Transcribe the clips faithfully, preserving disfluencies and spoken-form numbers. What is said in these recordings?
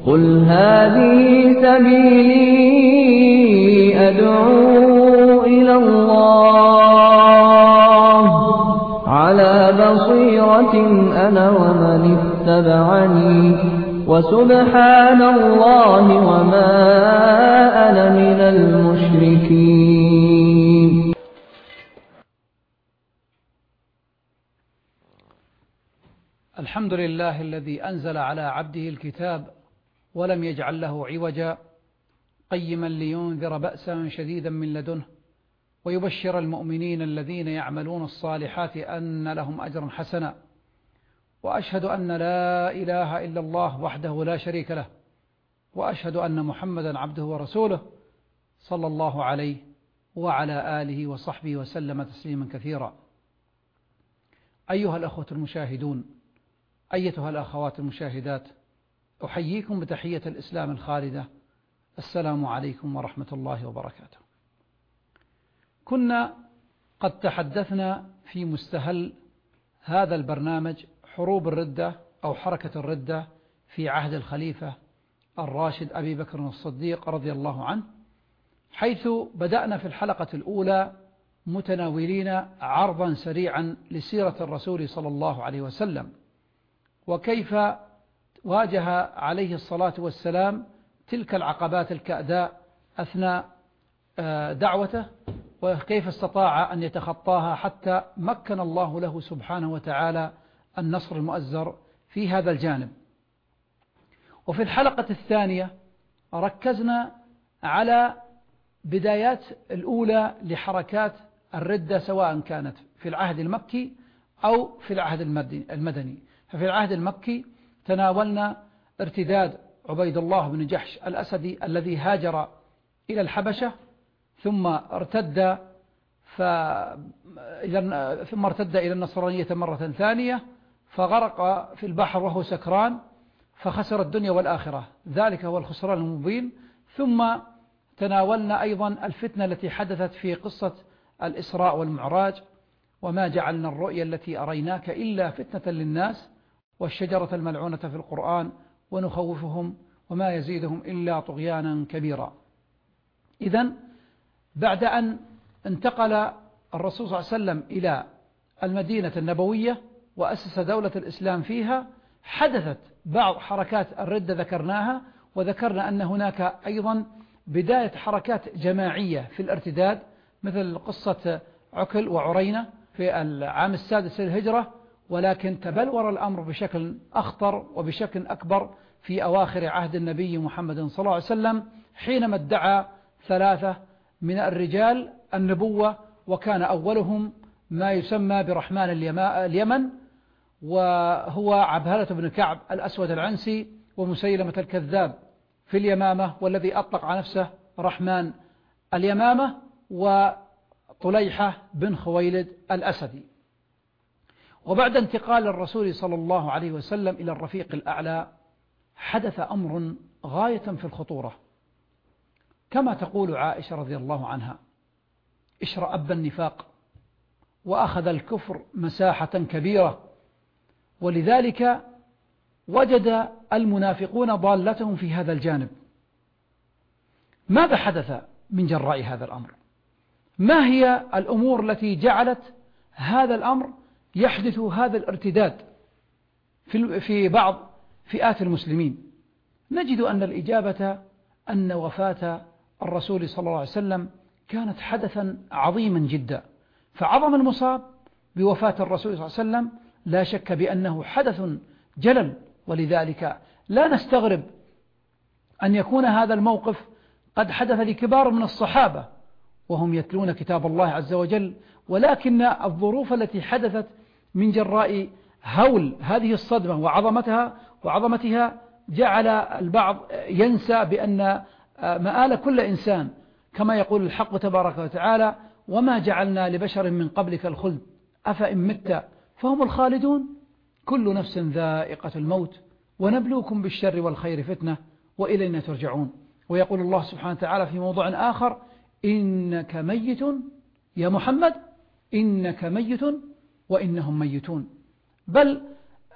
قل هذه سبيلي أدعو إلى الله على بصيرة أنا ومن اتبعني وسبحان الله وما أنا من المشركين. الحمد لله الذي أنزل على عبده الكتاب ولم يجعل له عوجا قيما لينذر بأسا شديدا من لدنه ويبشر المؤمنين الذين يعملون الصالحات أن لهم أجرا حسنا. وأشهد أن لا إله إلا الله وحده لا شريك له، وأشهد أن محمدا عبده ورسوله صلى الله عليه وعلى آله وصحبه وسلم تسليما كثيرا. أيها الأخوة المشاهدون، أيتها الأخوات المشاهدات، أحييكم بتحية الإسلام الخالدة، السلام عليكم ورحمة الله وبركاته. كنا قد تحدثنا في مستهل هذا البرنامج حروب الردة أو حركة الردة في عهد الخليفة الراشد أبي بكر الصديق رضي الله عنه، حيث بدأنا في الحلقة الأولى متناولين عرضا سريعا لسيرة الرسول صلى الله عليه وسلم، وكيف واجه عليه الصلاة والسلام تلك العقبات الكأداء أثناء دعوته، وكيف استطاع أن يتخطاها حتى مكن الله له سبحانه وتعالى النصر المؤزر في هذا الجانب. وفي الحلقة الثانية ركزنا على بدايات الأولى لحركات الردة، سواء كانت في العهد المكي أو في العهد المدني. ففي العهد المكي تناولنا ارتداد عبيد الله بن جحش الأسدي الذي هاجر إلى الحبشة ثم ارتد ثم ارتد إلى النصرانية مرة ثانية، فغرق في البحر وهو سكران فخسر الدنيا والآخرة، ذلك هو الخسران المبين. ثم تناولنا أيضا الفتنة التي حدثت في قصة الإسراء والمعراج، وما جعلنا الرؤيا التي أريناك إلا فتنة للناس، والشجرة الملعونة في القرآن، ونخوفهم وما يزيدهم إلا طغيانا كبيرا. إذن بعد أن انتقل الرسول صلى الله عليه وسلم إلى المدينة النبوية وأسس دولة الإسلام فيها، حدثت بعض حركات الردة ذكرناها، وذكرنا أن هناك أيضا بداية حركات جماعية في الارتداد، مثل قصة عكل وعرينة في العام السادس للهجرة، ولكن تبلور الأمر بشكل أخطر وبشكل أكبر في أواخر عهد النبي محمد صلى الله عليه وسلم، حينما ادعى ثلاثة من الرجال النبوة، وكان أولهم ما يسمى برحمن اليمن، وهو عبهلة بن كعب الأسود العنسي، ومسيلمة الكذاب في اليمامة، والذي أطلق على نفسه رحمن اليمامة، وطليحة بن خويلد الأسدي. وبعد انتقال الرسول صلى الله عليه وسلم إلى الرفيق الأعلى حدث أمر غاية في الخطورة، كما تقول عائشة رضي الله عنها: اشرأب النفاق وأخذ الكفر مساحة كبيرة، ولذلك وجد المنافقون ضالتهم في هذا الجانب. ماذا حدث من جراء هذا الأمر؟ ما هي الأمور التي جعلت هذا الأمر يحدث هذا الارتداد في بعض فئات المسلمين؟ نجد أن الإجابة أن وفاة الرسول صلى الله عليه وسلم كانت حدثا عظيما جدا، فعظم المصاب بوفاة الرسول صلى الله عليه وسلم لا شك بأنه حدث جلل، ولذلك لا نستغرب أن يكون هذا الموقف قد حدث لكبار من الصحابة وهم يتلون كتاب الله عز وجل، ولكن الظروف التي حدثت من جراء هول هذه الصدمة وعظمتها وعظمتها جعل البعض ينسى بأن مآل كل إنسان، كما يقول الحق تبارك وتعالى: وما جعلنا لبشر من قبلك الخلد أفإن مت فهم الخالدون كل نفس ذائقة الموت ونبلوكم بالشر والخير فتنة وإلينا ترجعون. ويقول الله سبحانه وتعالى في موضوع آخر: إنك ميت يا محمد إنك ميت وإنهم ميتون. بل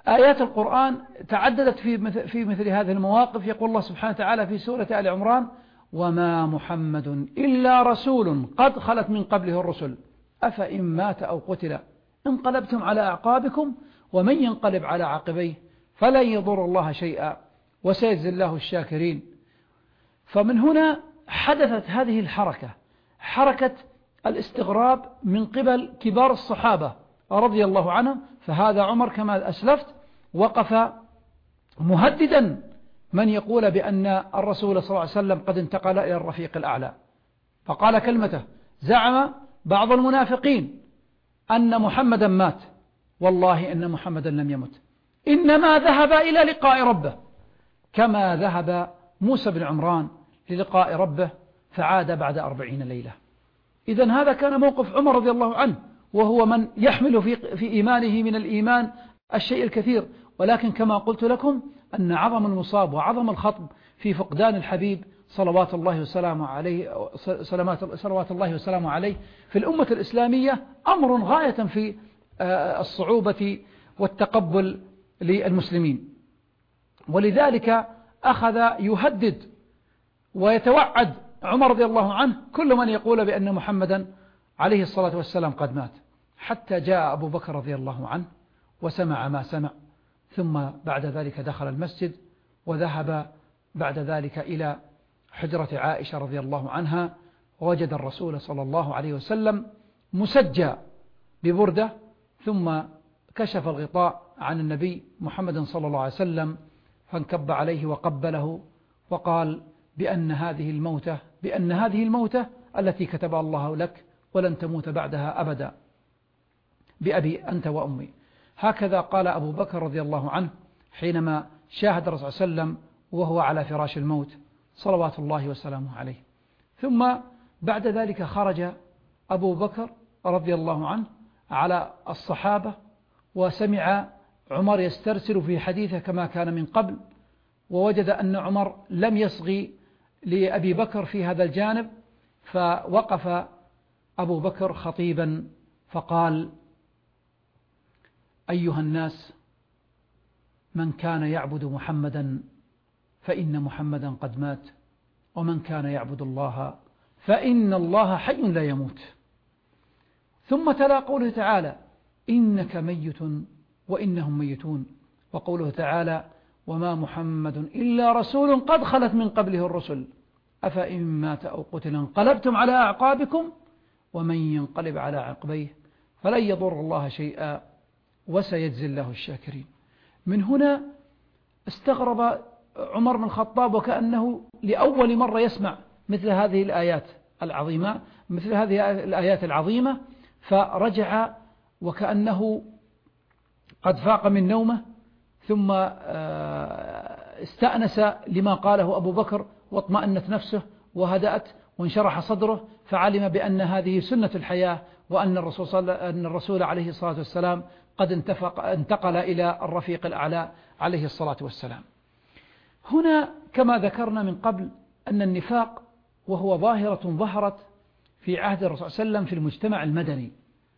آيات القرآن تعددت في في مثل هذه المواقف. يقول الله سبحانه وتعالى في سورة آل عمران: وما محمد إلا رسول قد خلت من قبله الرسل أفإن مات أو قتل انقلبتم على أعقابكم ومن ينقلب على عقبيه فلن يضر الله شيئا وسيجزي الله الشاكرين. فمن هنا حدثت هذه الحركة، حركة الاستغراب من قبل كبار الصحابة رضي الله عنهم. فهذا عمر كما أسلفت وقف مهددا من يقول بأن الرسول صلى الله عليه وسلم قد انتقل إلى الرفيق الأعلى، فقال كلمته: زعم بعض المنافقين أن محمدا مات، والله إن محمدا لم يمت، إنما ذهب إلى لقاء ربه كما ذهب موسى بن عمران للقاء ربه فعاد بعد أربعين ليلة. إذن هذا كان موقف عمر رضي الله عنه، وهو من يحمل في, في إيمانه من الإيمان الشيء الكثير. ولكن كما قلت لكم أن عظم المصاب وعظم الخطب في فقدان الحبيب صلوات الله وسلامه عليه صلوات الله وسلامه عليه في الأمة الإسلامية أمر غاية في الصعوبة والتقبل للمسلمين. ولذلك أخذ يهدد ويتوعد عمر رضي الله عنه كل من يقول بأن محمدا عليه الصلاة والسلام قد مات، حتى جاء أبو بكر رضي الله عنه وسمع ما سمع، ثم بعد ذلك دخل المسجد وذهب بعد ذلك إلى حجرة عائشة رضي الله عنها، ووجد الرسول صلى الله عليه وسلم مسجى ببردة، ثم كشف الغطاء عن النبي محمد صلى الله عليه وسلم فانكب عليه وقبله وقال بأن هذه الموتة بأن هذه الموتة التي كتبها الله لك ولن تموت بعدها أبدا، بأبي أنت وأمي. هكذا قال أبو بكر رضي الله عنه حينما شاهد الرسول صلى الله عليه وسلم وهو على فراش الموت صلوات الله وسلامه عليه. ثم بعد ذلك خرج أبو بكر رضي الله عنه على الصحابة، وسمع عمر يسترسل في حديثه كما كان من قبل، ووجد أن عمر لم يصغي لأبي بكر في هذا الجانب، فوقف أبو بكر خطيبا فقال: أيها الناس، من كان يعبد محمدا فإن محمدا قد مات، ومن كان يعبد الله فإن الله حي لا يموت. ثم تلا قوله تعالى: إنك ميت وإنهم ميتون، وقوله تعالى: وما محمد إلا رسول قد خلت من قبله الرسل أفإن مات أو قتل انقلبتم على أعقابكم ومن ينقلب على عقبيه فلن يضر الله شيئا وسيجزي الله الشاكرين. من هنا استغرب عمر بن الخطاب وكأنه لأول مرة يسمع مثل هذه الآيات العظيمة مثل هذه الآيات العظيمة فرجع وكأنه قد فاق من نومه، ثم استأنس لما قاله أبو بكر واطمأنت نفسه وهدأت وانشرح صدره، فعلم بأن هذه سنة الحياة، وأن الرسول, صلى أن الرسول عليه الصلاة والسلام قد انتقل إلى الرفيق الأعلى عليه الصلاة والسلام. هنا كما ذكرنا من قبل أن النفاق وهو ظاهرة ظهرت في عهد الرسول صلى الله عليه وسلم في المجتمع المدني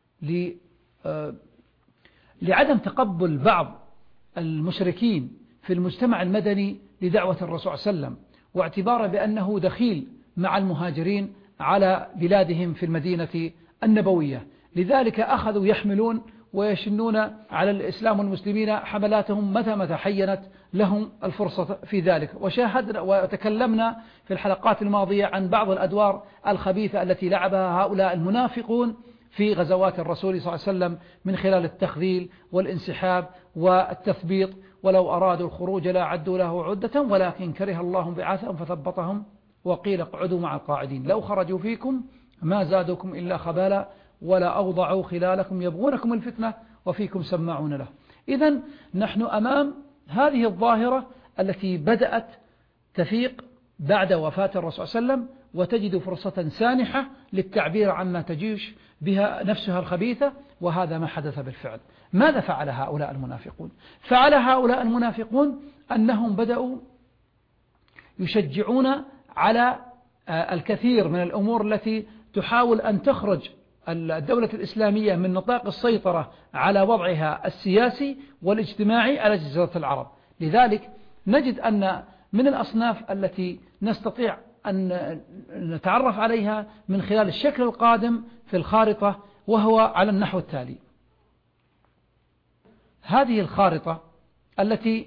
لعدم تقبل بعض المشركين في المجتمع المدني لدعوة الرسول صلى الله عليه وسلم، واعتباره بأنه دخيل مع المهاجرين على بلادهم في المدينة النبوية. لذلك أخذوا يحملون ويشنون على الإسلام والمسلمين حملاتهم متى متى حينت لهم الفرصة في ذلك. وشاهدنا وتكلمنا في الحلقات الماضية عن بعض الأدوار الخبيثة التي لعبها هؤلاء المنافقون في غزوات الرسول صلى الله عليه وسلم من خلال التخذيل والانسحاب والتثبيط، ولو أرادوا الخروج لا عدوا له عدة ولكن كره الله بعاثهم فثبطهم وقيل اقعدوا مع القاعدين لو خرجوا فيكم ما زادوكم إلا خبالا ولا أوضعوا خلالكم يبغونكم الفتنة وفيكم سماعون له. إذن نحن أمام هذه الظاهرة التي بدأت تفيق بعد وفاة الرسول صلى الله عليه وسلم، وتجد فرصة سانحة للتعبير عما تجيش بها نفسها الخبيثة، وهذا ما حدث بالفعل. ماذا فعل هؤلاء المنافقون؟ فعل هؤلاء المنافقون أنهم بدأوا يشجعون على الكثير من الأمور التي تحاول أن تخرج الدولة الإسلامية من نطاق السيطرة على وضعها السياسي والاجتماعي على جزيرة العرب. لذلك نجد أن من الأصناف التي نستطيع أن نتعرف عليها من خلال الشكل القادم في الخارطة، وهو على النحو التالي. هذه الخارطة التي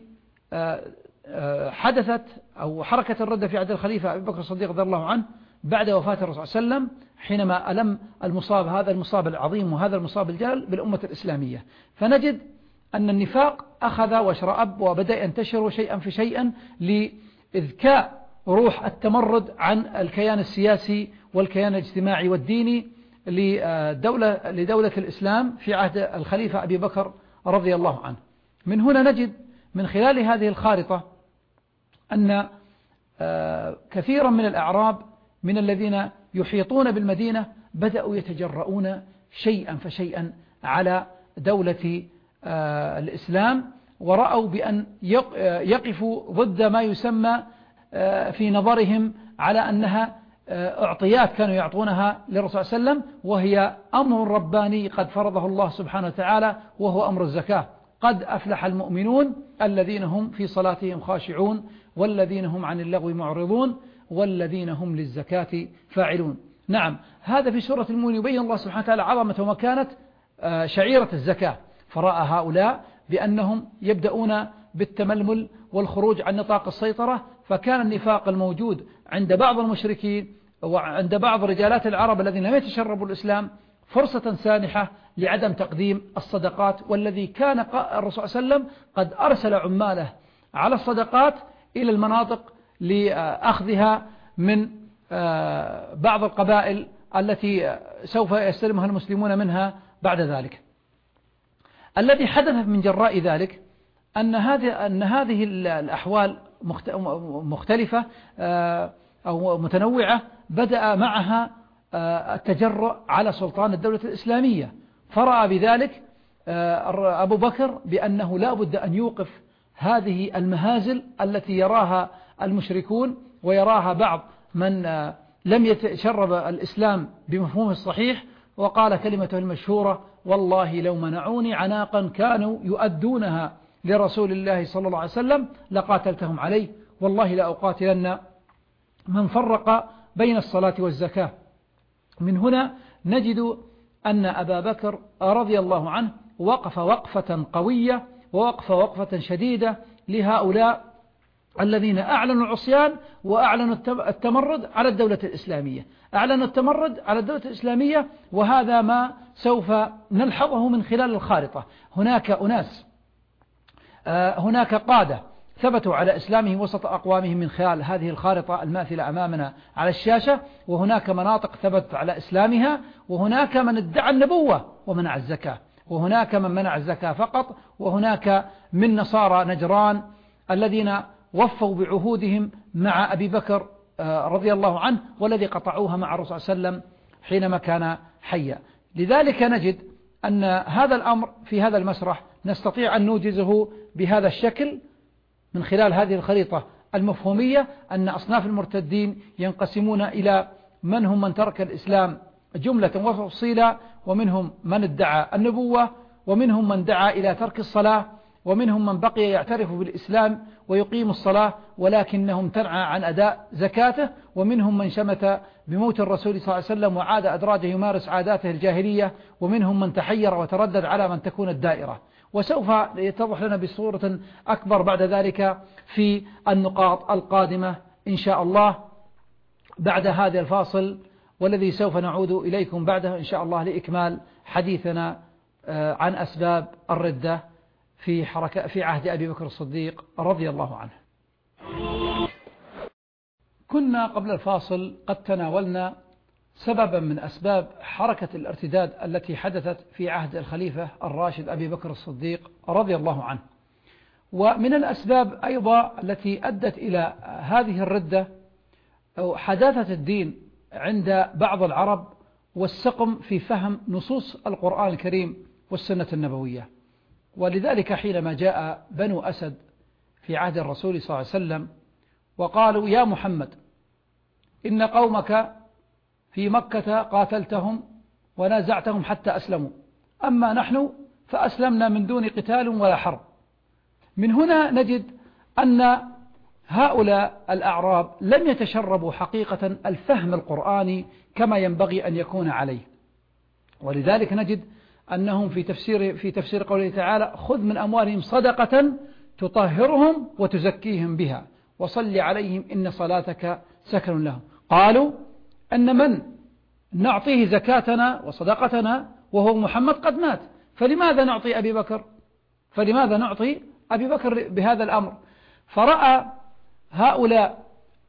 حدثت أو حركة الردة في عهد الخليفة أبي بكر الصديق رضي الله عنه بعد وفاة الرسول صلى الله عليه وسلم، حينما ألم المصاب هذا المصاب العظيم وهذا المصاب الجلل بالأمة الإسلامية. فنجد أن النفاق أخذ واشرأب وبدأ ينتشر شيئا في شيئا لإذكاء روح التمرد عن الكيان السياسي والكيان الاجتماعي والديني لدولة, لدولة الإسلام في عهد الخليفة أبي بكر رضي الله عنه. من هنا نجد من خلال هذه الخارطة أن كثيرا من الأعراب من الذين يحيطون بالمدينة بدأوا يتجرؤون شيئا فشيئا على دولة الإسلام، ورأوا بأن يقفوا ضد ما يسمى في نظرهم على أنها أعطيات كانوا يعطونها للرسول صلى الله عليه وسلم، وهي أمر رباني قد فرضه الله سبحانه وتعالى، وهو أمر الزكاة. قد أفلح المؤمنون الذين هم في صلاتهم خاشعون والذين هم عن اللغو معرضون والذين هم للزكاة فاعلون. نعم، هذا في سورة المؤمنون يبين الله سبحانه وتعالى عظمة ومكانة شعيرة الزكاة. فرأى هؤلاء بأنهم يبدأون بالتململ والخروج عن نطاق السيطرة، فكان النفاق الموجود عند بعض المشركين وعند بعض رجالات العرب الذين لم يتشربوا الإسلام فرصة سانحة لعدم تقديم الصدقات، والذي كان الرسول صلى الله عليه وسلم قد أرسل عماله على الصدقات إلى المناطق لأخذها من بعض القبائل التي سوف يستلمها المسلمون منها بعد ذلك. الذي حدث من جراء ذلك أن هذه أن هذه الأحوال مختلفة أو متنوعة، بدأ معها التجرؤ على سلطان الدولة الإسلامية. فرأى بذلك أبو بكر بأنه لا بد أن يوقف هذه المهازل التي يراها المشركون ويراها بعض من لم يتشرب الإسلام بمفهومه الصحيح، وقال كلمته المشهورة: والله لو منعوني عناقا كانوا يؤدونها لرسول الله صلى الله عليه وسلم لقاتلتهم عليه، والله لا أقاتلن من فرق بين الصلاة والزكاة. من هنا نجد أن أبا بكر رضي الله عنه وقف وقفة قوية ووقف وقفة شديدة لهؤلاء الذين أعلنوا العصيان وأعلنوا التمرد على الدولة الإسلامية. أعلنوا التمرد على الدولة الإسلامية، وهذا ما سوف نلحظه من خلال الخارطة. هناك أناس، هناك قادة ثبتوا على إسلامهم وسط أقوامهم من خلال هذه الخارطة الماثلة أمامنا على الشاشة، وهناك مناطق ثبتت على إسلامها، وهناك من ادعى النبوة ومنع الزكاة، وهناك من منع الزكاة فقط، وهناك من نصارى نجران الذين وفوا بعهودهم مع أبي بكر رضي الله عنه، والذي قطعوها مع الرسول صلى الله عليه وسلم حينما كان حيا. لذلك نجد أن هذا الأمر في هذا المسرح نستطيع أن نوجزه بهذا الشكل من خلال هذه الخريطة المفهومية، أن أصناف المرتدين ينقسمون إلى من هم من ترك الإسلام جملة وتفصيلا، ومنهم من ادعى النبوة، ومنهم من دعا إلى ترك الصلاة، ومنهم من بقي يعترف بالإسلام ويقيم الصلاة ولكنهم تنعى عن أداء زكاته، ومنهم من شمت بموت الرسول صلى الله عليه وسلم وعاد أدراجه يمارس عاداته الجاهلية، ومنهم من تحير وتردد على من تكون الدائرة. وسوف يتضح لنا بصورة أكبر بعد ذلك في النقاط القادمة إن شاء الله بعد هذا الفاصل، والذي سوف نعود إليكم بعده إن شاء الله لإكمال حديثنا عن أسباب الردة في حركة في عهد أبي بكر الصديق رضي الله عنه. كنا قبل الفاصل قد تناولنا سببا من أسباب حركة الارتداد التي حدثت في عهد الخليفة الراشد أبي بكر الصديق رضي الله عنه. ومن الأسباب أيضا التي أدت إلى هذه الردة أو حداثة الدين عند بعض العرب والسقم في فهم نصوص القرآن الكريم والسنة النبوية. ولذلك حينما جاء بنو أسد في عهد الرسول صلى الله عليه وسلم وقالوا: يا محمد، إن قومك في مكة قاتلتهم ونازعتهم حتى أسلموا، أما نحن فأسلمنا من دون قتال ولا حرب. من هنا نجد أن هؤلاء الأعراب لم يتشربوا حقيقة الفهم القرآني كما ينبغي أن يكون عليه، ولذلك نجد أنهم في تفسير, في تفسير قوله تعالى: خذ من أموالهم صدقة تطهرهم وتزكيهم بها وصل عليهم إن صلاتك سكن لهم. قالوا أن من نعطيه زكاتنا وصدقتنا وهو محمد قد مات، فلماذا نعطي أبي بكر فلماذا نعطي أبي بكر بهذا الأمر؟ فرأى هؤلاء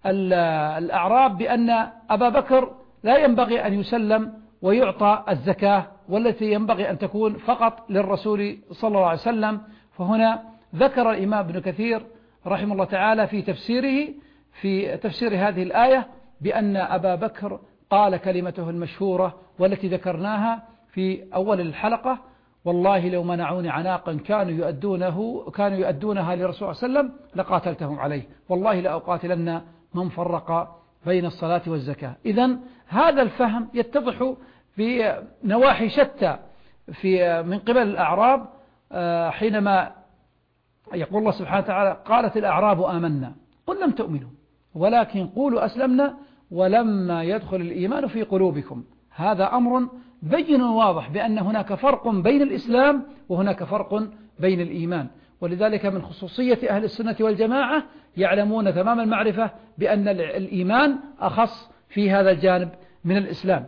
الأعراب بأن أبا بكر لا ينبغي أن يسلم ويعطى الزكاة، والتي ينبغي أن تكون فقط للرسول صلى الله عليه وسلم. فهنا ذكر الإمام ابن كثير رحمه الله تعالى في تفسيره في تفسير هذه الآية بأن أبا بكر قال كلمته المشهورة والتي ذكرناها في أول الحلقة: والله لو منعوني عناقا كانوا يؤدونه كانوا يؤدونها لرسول صلى الله عليه وسلم لقاتلتهم عليه، والله لأقاتلن من فرق بين الصلاة والزكاة. إذن هذا الفهم يتضح في نواحي شتى في من قبل الأعراب، حينما يقول الله سبحانه وتعالى: قالت الأعراب آمنا قل لم تؤمنوا ولكن قولوا أسلمنا ولما يدخل الإيمان في قلوبكم. هذا أمر بين واضح بأن هناك فرق بين الإسلام وهناك فرق بين الإيمان، ولذلك من خصوصية أهل السنة والجماعة يعلمون تمام المعرفة بأن الإيمان أخص في هذا الجانب من الإسلام.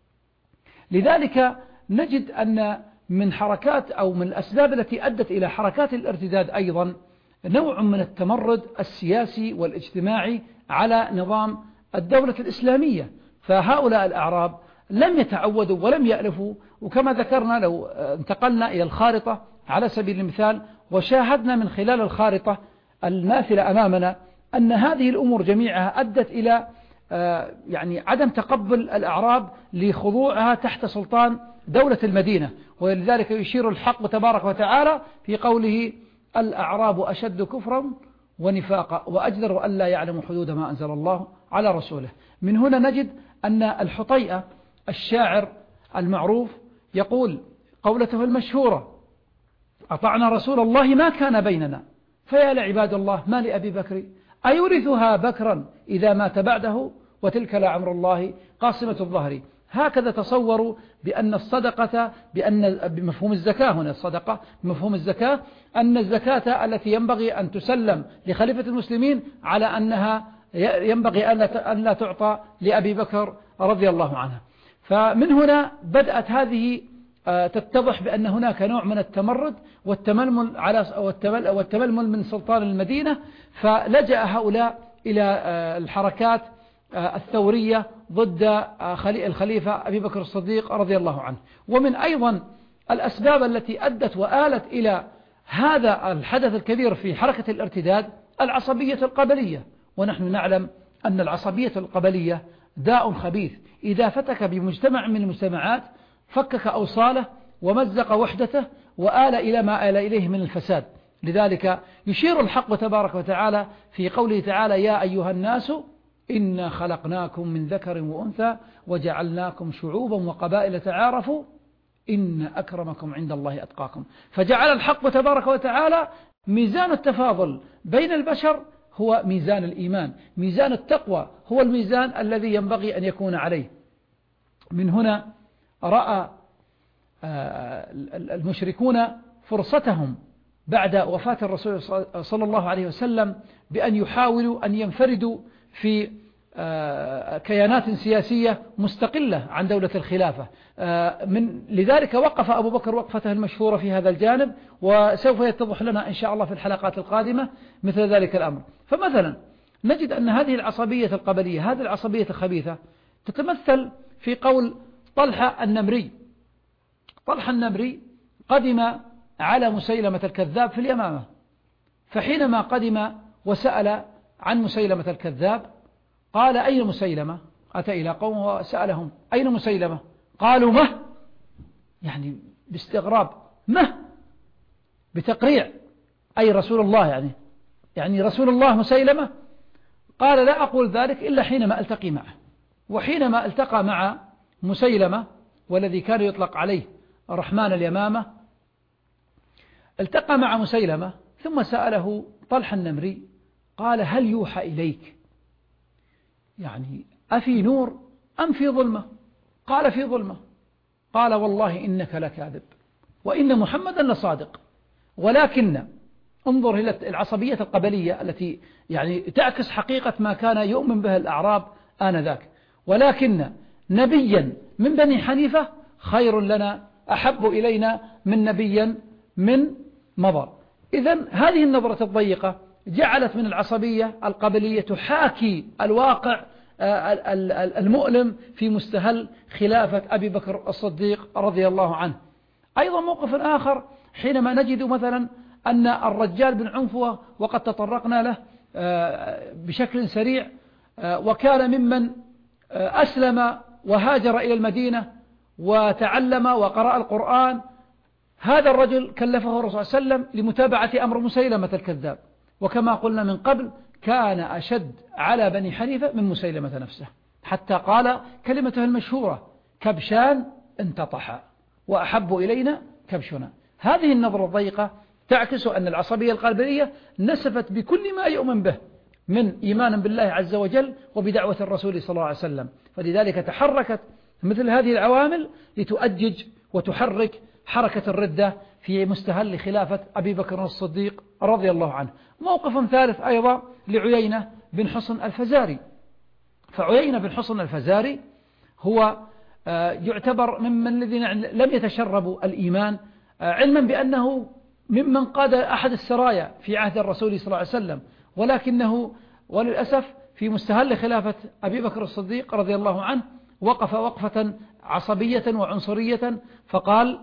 لذلك نجد أن من حركات أو من الأسباب التي أدت إلى حركات الارتداد أيضا نوع من التمرد السياسي والاجتماعي على نظام الدولة الإسلامية. فهؤلاء الأعراب لم يتعودوا ولم يألفوا، وكما ذكرنا لو انتقلنا إلى الخارطة على سبيل المثال وشاهدنا من خلال الخارطة الماثلة أمامنا أن هذه الأمور جميعها أدت إلى يعني عدم تقبل الأعراب لخضوعها تحت سلطان دولة المدينة، ولذلك يشير الحق تبارك وتعالى في قوله: الأعراب أشد كفرا ونفاقا وأجدر أن لا يعلموا حدود ما أنزل الله على رسوله. من هنا نجد أن الحطيئة الشاعر المعروف يقول قولته المشهورة: أطعنا رسول الله ما كان بيننا فيا لعباد الله ما لأبي بكر أيورثها بكرا إذا مات بعده وتلك لعمر الله قاصمة الظهر. هكذا تصوروا بأن الصدقة بأن بمفهوم الزكاة، هنا الصدقة بمفهوم الزكاة، أن الزكاة التي ينبغي أن تسلم لخليفة المسلمين على أنها ينبغي أن لا تعطى لأبي بكر رضي الله عنه. فمن هنا بدأت هذه تتضح بأن هناك نوع من التمرد والتململ على والتململ من سلطان المدينة، فلجأ هؤلاء إلى الحركات الثورية ضد الخليفة أبي بكر الصديق رضي الله عنه. ومن أيضا الأسباب التي أدت وآلت إلى هذا الحدث الكبير في حركة الارتداد العصبية القبلية، ونحن نعلم أن العصبية القبلية داء خبيث إذا فتك بمجتمع من المجتمعات فكك أوصاله ومزق وحدته وآل إلى ما آل إليه من الفساد. لذلك يشير الحق تبارك وتعالى في قوله تعالى: يا أيها الناس إنا خلقناكم من ذكر وأنثى وجعلناكم شعوبا وقبائل تعارفوا إن أكرمكم عند الله أتقاكم. فجعل الحق تبارك وتعالى ميزان التفاضل بين البشر هو ميزان الإيمان، ميزان التقوى هو الميزان الذي ينبغي أن يكون عليه. من هنا رأى المشركون فرصتهم بعد وفاة الرسول صلى الله عليه وسلم بأن يحاولوا أن ينفردوا في كيانات سياسية مستقلة عن دولة الخلافة. من لذلك وقف أبو بكر وقفته المشهورة في هذا الجانب، وسوف يتضح لنا إن شاء الله في الحلقات القادمة مثل ذلك الأمر. فمثلا نجد أن هذه العصبية القبلية، هذه العصبية الخبيثة تتمثل في قول طلحة النمري. طلحة النمري قدم على مسيلمة الكذاب في اليمامة، فحينما قدم وسأل عن مسيلمة الكذاب قال: أين مسيلمة؟ أتى إلى قومه وسألهم: أين مسيلمة؟ قالوا: مه، يعني باستغراب، مه بتقريع، أي رسول الله، يعني يعني رسول الله مسيلمة؟ قال: لا أقول ذلك إلا حينما ألتقي معه. وحينما التقى مع مسيلمة والذي كان يطلق عليه رحمن اليمامة، التقى مع مسيلمة ثم سأله طلحة النمري قال: هل يوحى إليك؟ يعني أفي نور أم في ظلمة؟ قال: في ظلمة. قال: والله إنك لكاذب وإن محمدا لصادق، ولكن انظر إلى العصبية القبلية التي يعني تعكس حقيقة ما كان يؤمن به الأعراب آنذاك، ولكن نبيا من بني حنيفة خير لنا أحب إلينا من نبيا من مضر. إذن هذه النظرة الضيقة جعلت من العصبية القبلية تحاكي الواقع المؤلم في مستهل خلافة أبي بكر الصديق رضي الله عنه. أيضا موقف آخر حينما نجد مثلا أن الرجال بن عنفوة، وقد تطرقنا له بشكل سريع، وكان ممن أسلم وهاجر إلى المدينة وتعلم وقرأ القرآن، هذا الرجل كلفه الرسول صلى الله عليه وسلم لمتابعة أمر مسيلمة الكذاب، وكما قلنا من قبل كان أشد على بني حنيفة من مسيلمة نفسه، حتى قال كلمته المشهورة: كبشان انتطحا وأحب إلينا كبشنا. هذه النظرة الضيقة تعكس أن العصبية القبلية نسفت بكل ما يؤمن به من إيمان بالله عز وجل وبدعوة الرسول صلى الله عليه وسلم، فلذلك تحركت مثل هذه العوامل لتؤجج وتحرك حركة الردة في مستهل خلافة أبي بكر الصديق رضي الله عنه. موقف ثالث أيضا لعيينة بن حصن الفزاري، فعيينة بن حصن الفزاري هو يعتبر ممن الذين لم يتشربوا الإيمان، علما بأنه ممن قاد أحد السرايا في عهد الرسول صلى الله عليه وسلم، ولكنه وللأسف في مستهل خلافة أبي بكر الصديق رضي الله عنه وقف وقفة عصبية وعنصرية فقال: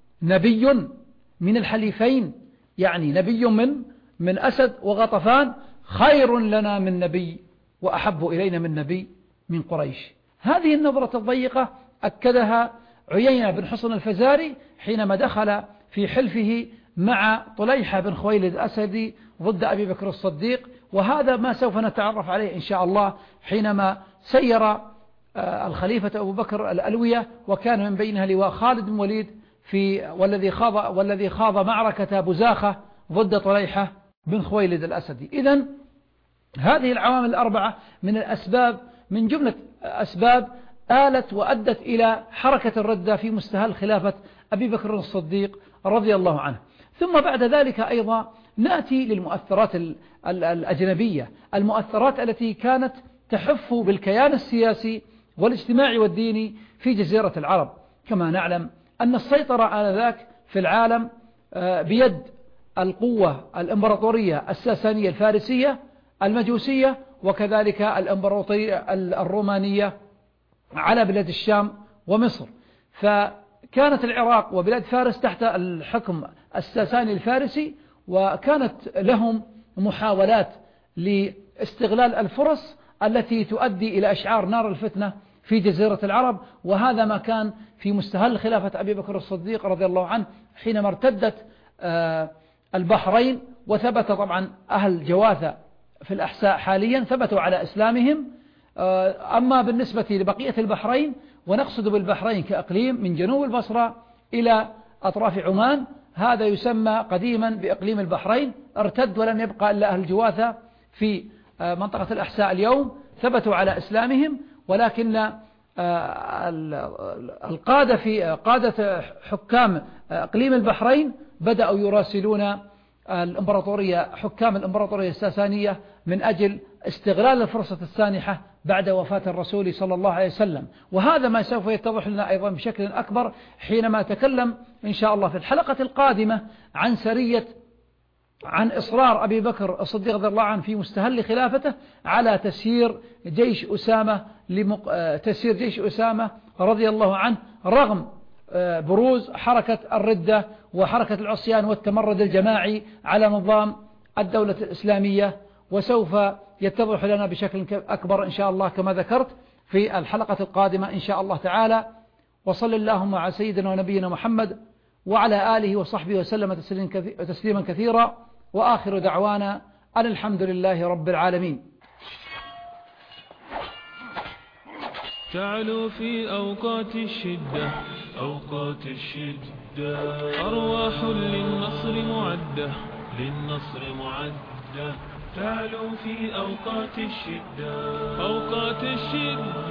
نبي من الحليفين، يعني نبي من من أسد وغطفان خير لنا من نبي وأحب إلينا من نبي من قريش. هذه النظرة الضيقة أكدها عيينة بن حصن الفزاري حينما دخل في حلفه مع طليحة بن خويلد الأسدي ضد أبي بكر الصديق، وهذا ما سوف نتعرف عليه إن شاء الله حينما سير الخليفة أبو بكر الألوية، وكان من بينها لواء خالد بن وليد في والذي خاض والذي خاض معركة بزاخة ضد طليحة بن خويلد الأسدي. إذن هذه العوامل الأربعة من الأسباب، من جملة أسباب آلت وأدت إلى حركة الردة في مستهل خلافة أبي بكر الصديق رضي الله عنه. ثم بعد ذلك أيضا نأتي للمؤثرات الأجنبية، المؤثرات التي كانت تحف بالكيان السياسي والاجتماعي والديني في جزيرة العرب. كما نعلم أن السيطرة آنذاك في العالم بيد القوة الإمبراطورية الساسانية الفارسية المجوسية، وكذلك الإمبراطورية الرومانية على بلاد الشام ومصر. فكانت العراق وبلاد فارس تحت الحكم الساساني الفارسي، وكانت لهم محاولات لاستغلال الفرص التي تؤدي إلى إشعار نار الفتنة في جزيرة العرب، وهذا ما كان في مستهل خلافة أبي بكر الصديق رضي الله عنه حينما ارتدت البحرين، وثبت طبعا أهل جواثة في الأحساء حاليا ثبتوا على إسلامهم. أما بالنسبة لبقية البحرين، ونقصد بالبحرين كأقليم من جنوب البصرة إلى أطراف عمان، هذا يسمى قديما بإقليم البحرين، ارتد ولم يبقى إلا أهل جواثة في منطقة الأحساء اليوم ثبتوا على إسلامهم، ولكن القادة في قادة حكام إقليم البحرين بدأوا يراسلون الإمبراطورية حكام الإمبراطورية الساسانية من أجل استغلال الفرصة السانحة بعد وفاة الرسول صلى الله عليه وسلم. وهذا ما سوف يتضح لنا أيضا بشكل أكبر حينما تكلم إن شاء الله في الحلقة القادمة عن سرية عن إصرار أبي بكر الصديق رضي الله عنه في مستهل خلافته على تسيير جيش أسامة لمق... تسيير جيش أسامة رضي الله عنه رغم بروز حركة الردة وحركة العصيان والتمرد الجماعي على نظام الدولة الإسلامية. وسوف يتضح لنا بشكل أكبر إن شاء الله كما ذكرت في الحلقة القادمة إن شاء الله تعالى. وصل اللهم على سيدنا ونبينا محمد وعلى آله وصحبه وسلم تسليما كثيرا، وآخر دعوانا أن الحمد لله رب العالمين. تعلو في أوقات الشدة أوقات الشدة. أرواح للنصر معدة، للنصر معدة، تعلو في أوقات الشدة. أوقات الشدة